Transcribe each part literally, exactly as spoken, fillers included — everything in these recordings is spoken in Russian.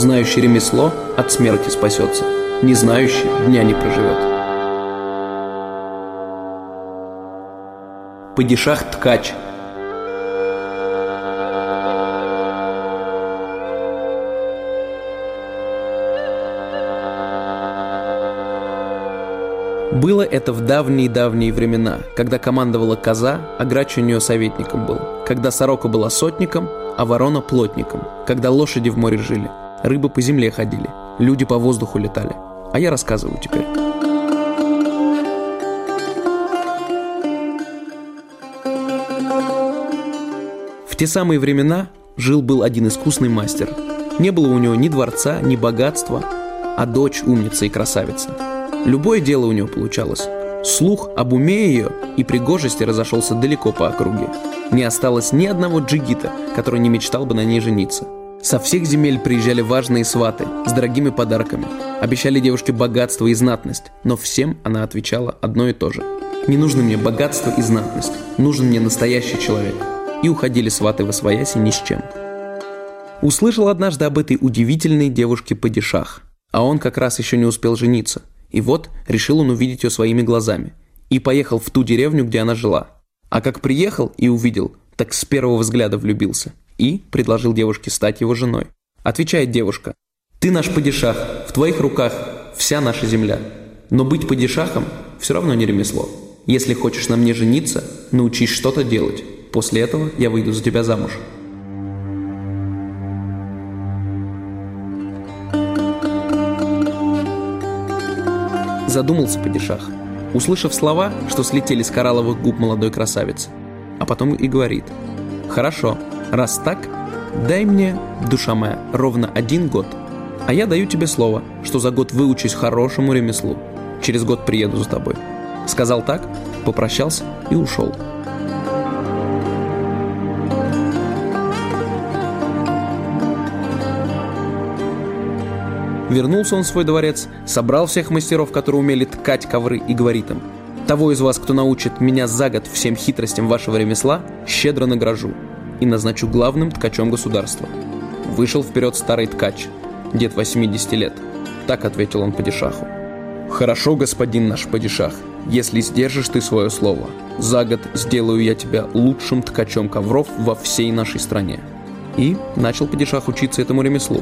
Знающий ремесло от смерти спасется, не знающий дня не проживет. Падишах-ткач. Было это в давние-давние времена, когда командовала коза, а грач у нее советником был, когда сорока была сотником, а ворона плотником, когда лошади в море жили, рыбы по земле ходили, люди по воздуху летали. А я рассказываю теперь. В те самые времена жил-был один искусный мастер. Не было у него ни дворца, ни богатства, а дочь умница и красавица. Любое дело у него получалось. Слух об уме ее и пригожести разошелся далеко по округе. Не осталось ни одного джигита, который не мечтал бы на ней жениться. Со всех земель приезжали важные сваты с дорогими подарками. Обещали девушке богатство и знатность, но всем она отвечала одно и то же. «Не нужны мне богатство и знатность, нужен мне настоящий человек». И уходили сваты восвояси ни с чем. Услышал однажды об этой удивительной девушке падишах, а он как раз еще не успел жениться. И вот решил он увидеть ее своими глазами. И поехал в ту деревню, где она жила. А как приехал и увидел, так с первого взгляда влюбился. И предложил девушке стать его женой. Отвечает девушка: «Ты наш падишах, в твоих руках вся наша земля. Но быть падишахом все равно не ремесло. Если хочешь на мне жениться, научись что-то делать. После этого я выйду за тебя замуж». Задумался падишах, услышав слова, что слетели с коралловых губ молодой красавицы. А потом и говорит: «Хорошо, раз так, дай мне, душа моя, ровно один год. А я даю тебе слово, что за год выучусь хорошему ремеслу. Через год приеду за тобой». Сказал так, попрощался и ушел. Вернулся он в свой дворец, собрал всех мастеров, которые умели ткать ковры, и говорит им: «Того из вас, кто научит меня за год всем хитростям вашего ремесла, щедро награжу и назначу главным ткачом государства». Вышел вперед старый ткач, дед восьмидесяти лет. Так ответил он падишаху: «Хорошо, господин наш падишах, если сдержишь ты свое слово. За год сделаю я тебя лучшим ткачом ковров во всей нашей стране». И начал падишах учиться этому ремеслу.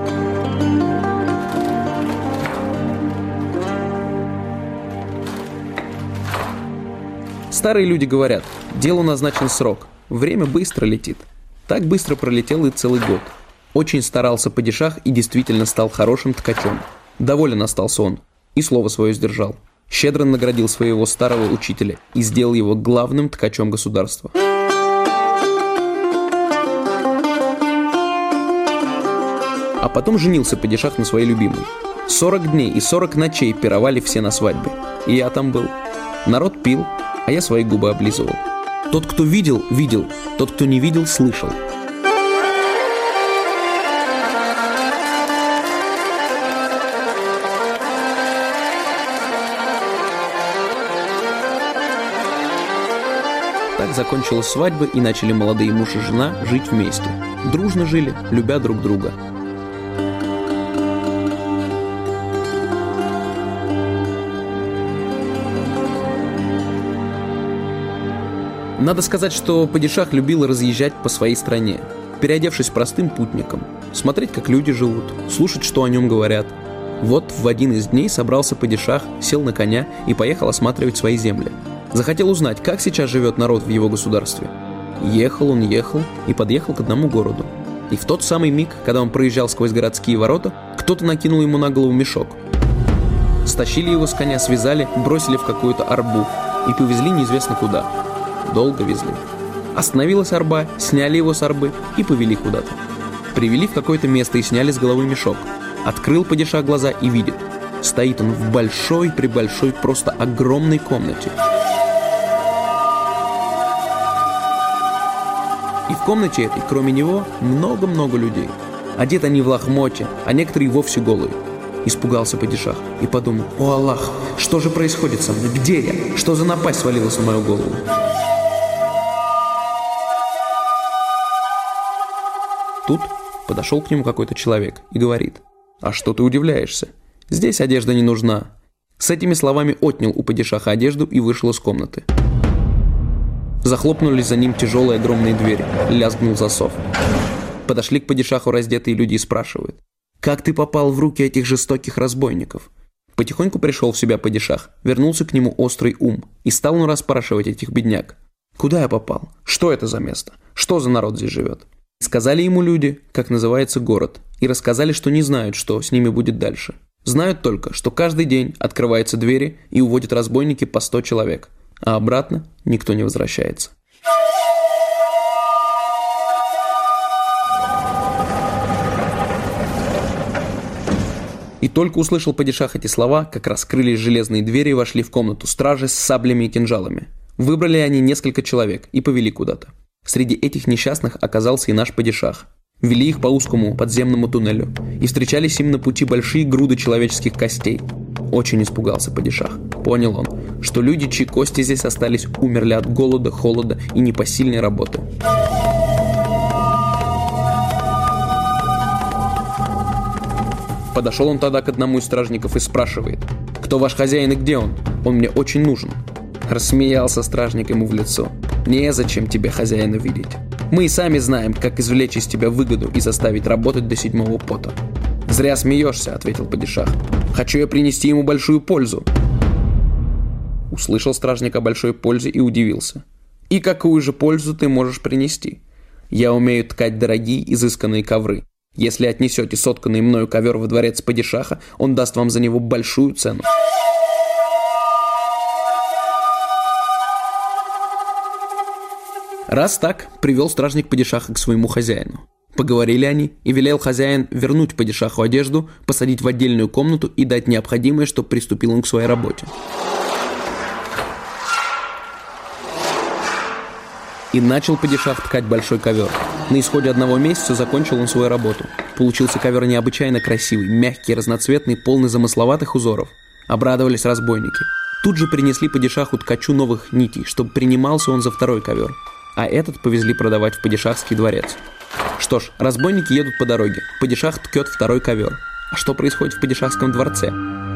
Старые люди говорят: делу назначен срок, время быстро летит. Так быстро пролетел и целый год. Очень старался падишах и действительно стал хорошим ткачом. Доволен остался он и слово свое сдержал. Щедро наградил своего старого учителя и сделал его главным ткачом государства. А потом женился падишах на своей любимой. Сорок дней и сорок ночей пировали все на свадьбе. И я там был. Народ пил, а я свои губы облизывал. Тот, кто видел, видел. Тот, кто не видел, слышал. Так закончилась свадьба, и начали молодые муж и жена жить вместе. Дружно жили, любя друг друга. Надо сказать, что падишах любил разъезжать по своей стране, переодевшись простым путником, смотреть, как люди живут, слушать, что о нем говорят. Вот в один из дней собрался падишах, сел на коня и поехал осматривать свои земли. Захотел узнать, как сейчас живет народ в его государстве. Ехал он, ехал и подъехал к одному городу. И в тот самый миг, когда он проезжал сквозь городские ворота, кто-то накинул ему на голову мешок. Стащили его с коня, связали, бросили в какую-то арбу и повезли неизвестно куда. Долго везли. Остановилась арба, сняли его с арбы и повели куда-то. Привели в какое-то место и сняли с головы мешок. Открыл падишах глаза и видит. Стоит он в большой-пребольшой, просто огромной комнате. И в комнате этой, кроме него, много-много людей. Одеты они в лохмотья, а некоторые вовсе голые. Испугался падишах и подумал: «О Аллах, что же происходит со мной? Где я? Что за напасть свалилась на мою голову?» Тут Подошел к нему какой-то человек и говорит: «А что ты удивляешься? Здесь одежда не нужна». С этими словами отнял у падишаха одежду и вышел из комнаты. Захлопнулись за ним тяжелые огромные двери, лязгнул засов. Подошли к падишаху раздетые люди и спрашивают: «Как ты попал в руки этих жестоких разбойников?» Потихоньку пришел в себя падишах, вернулся к нему острый ум, и стал он расспрашивать этих бедняк: «Куда я попал? Что это за место? Что за народ здесь живет?» Сказали ему люди, как называется город, и рассказали, что не знают, что с ними будет дальше. Знают только, что каждый день открываются двери и уводят разбойники по сто человек, а обратно никто не возвращается. И только услышал падишах эти слова, как раскрылись железные двери и вошли в комнату стражи с саблями и кинжалами. Выбрали они несколько человек и повели куда-то. Среди этих несчастных оказался и наш падишах. Вели их по узкому подземному туннелю, и встречались им на пути большие груды человеческих костей. Очень испугался падишах. Понял он, что люди, чьи кости здесь остались, умерли от голода, холода и непосильной работы. Подошел он тогда к одному из стражников и спрашивает: «Кто ваш хозяин и где он? Он мне очень нужен». Рассмеялся стражник ему в лицо: «Незачем тебе хозяина видеть. Мы и сами знаем, как извлечь из тебя выгоду и заставить работать до седьмого пота». «Зря смеешься», — ответил падишах. «Хочу я принести ему большую пользу». Услышал стражник о большой пользе и удивился. «И какую же пользу ты можешь принести? Я умею ткать дорогие, изысканные ковры. Если отнесете сотканный мною ковер во дворец падишаха, он даст вам за него большую цену». Раз так, привел стражник падишаха к своему хозяину. Поговорили они, и велел хозяин вернуть падишаху одежду, посадить в отдельную комнату и дать необходимое, чтобы приступил он к своей работе. И начал падишах ткать большой ковер. На исходе одного месяца закончил он свою работу. Получился ковер необычайно красивый, мягкий, разноцветный, полный замысловатых узоров. Обрадовались разбойники. Тут же принесли падишаху ткачу новых нитей, чтобы принимался он за второй ковер. А этот повезли продавать в падишахский дворец. Что ж, разбойники едут по дороге. Падишах ткет второй ковер. А что происходит в падишахском дворце?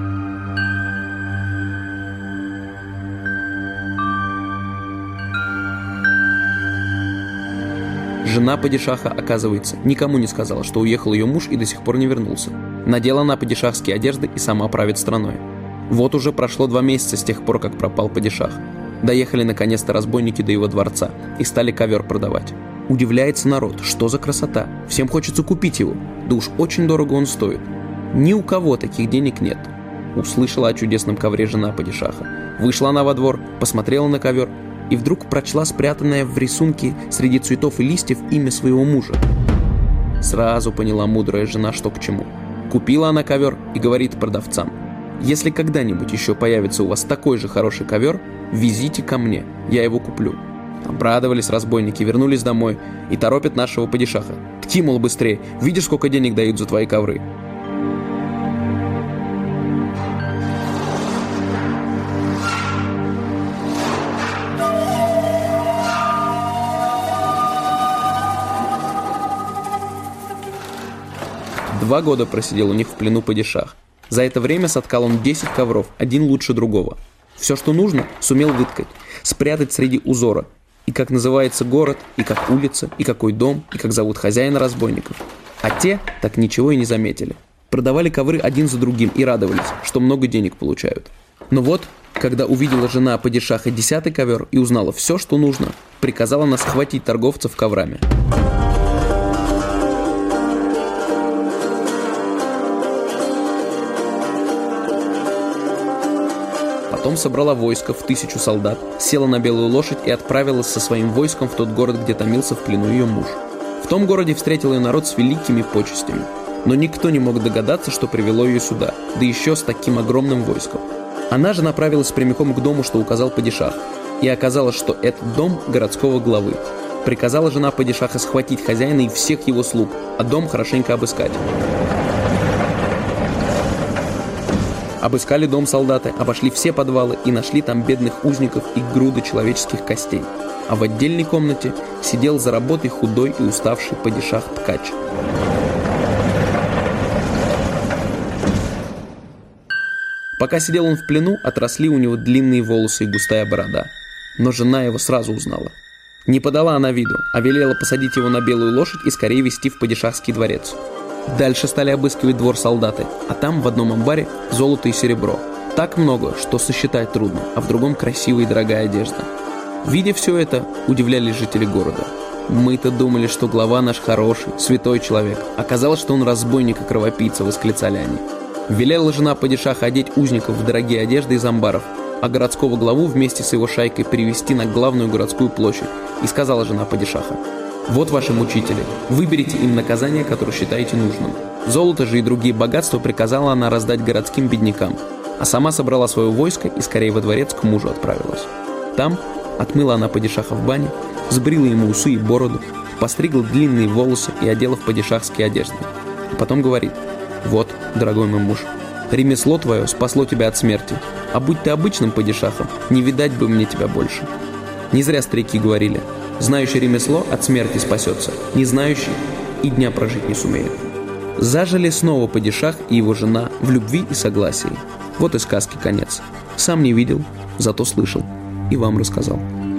Жена падишаха, оказывается, никому не сказала, что уехал ее муж и до сих пор не вернулся. Надела она падишахские одежды и сама правит страной. Вот уже прошло два месяца с тех пор, как пропал падишах. Доехали наконец-то разбойники до его дворца и стали ковер продавать. Удивляется народ, что за красота, всем хочется купить его, да уж очень дорого он стоит. Ни у кого таких денег нет. Услышала о чудесном ковре жена падишаха. Вышла она во двор, посмотрела на ковер и вдруг прочла спрятанное в рисунке среди цветов и листьев имя своего мужа. Сразу поняла мудрая жена, что к чему. Купила она ковер и говорит продавцам: «Если когда-нибудь еще появится у вас такой же хороший ковер, везите ко мне, я его куплю». Обрадовались разбойники, вернулись домой и торопят нашего падишаха: «Тки, мол, быстрее, видишь, сколько денег дают за твои ковры?» Два года просидел у них в плену падишах. За это время соткал он десять ковров, один лучше другого. Все, что нужно, сумел выткать, спрятать среди узора. И как называется город, и как улица, и какой дом, и как зовут хозяина разбойников. А те так ничего и не заметили. Продавали ковры один за другим и радовались, что много денег получают. Но вот, когда увидела жена падишаха десятый ковер и узнала все, что нужно, приказала она схватить торговцев коврами. Потом собрала войско в тысячу солдат, села на белую лошадь и отправилась со своим войском в тот город, где томился в плену ее муж. В том городе встретил ее народ с великими почестями, но никто не мог догадаться, что привело ее сюда, да еще с таким огромным войском. Она же направилась прямиком к дому, что указал падишах, и оказалось, что это дом городского главы. Приказала жена падишаха схватить хозяина и всех его слуг, а дом хорошенько обыскать. Обыскали дом солдаты, обошли все подвалы и нашли там бедных узников и груды человеческих костей. А в отдельной комнате сидел за работой худой и уставший падишах-ткач. Пока сидел он в плену, отросли у него длинные волосы и густая борода. Но жена его сразу узнала. Не подала она виду, а велела посадить его на белую лошадь и скорее везти в падишахский дворец. Дальше стали обыскивать двор солдаты, а там в одном амбаре золото и серебро. Так много, что сосчитать трудно, а в другом красивая и дорогая одежда. Видя все это, удивлялись жители города. «Мы-то думали, что глава наш хороший, святой человек. Оказалось, что он разбойник и кровопийца», — восклицали они. Велела жена падишаха одеть узников в дорогие одежды из амбаров, а городского главу вместе с его шайкой привести на главную городскую площадь. И сказала жена падишаха: «Вот ваши мучители, выберите им наказание, которое считаете нужным». Золото же и другие богатства приказала она раздать городским беднякам, а сама собрала свое войско и скорее во дворец к мужу отправилась. Там отмыла она падишаха в бане, сбрила ему усы и бороду, постригла длинные волосы и одела в падишахские одежды. А потом говорит: «Вот, дорогой мой муж, ремесло твое спасло тебя от смерти, а будь ты обычным падишахом, не видать бы мне тебя больше». Не зря старики говорили: знающий ремесло от смерти спасется, не знающий и дня прожить не сумеет. Зажили снова падишах и его жена в любви и согласии. Вот и сказки конец. Сам не видел, зато слышал и вам рассказал.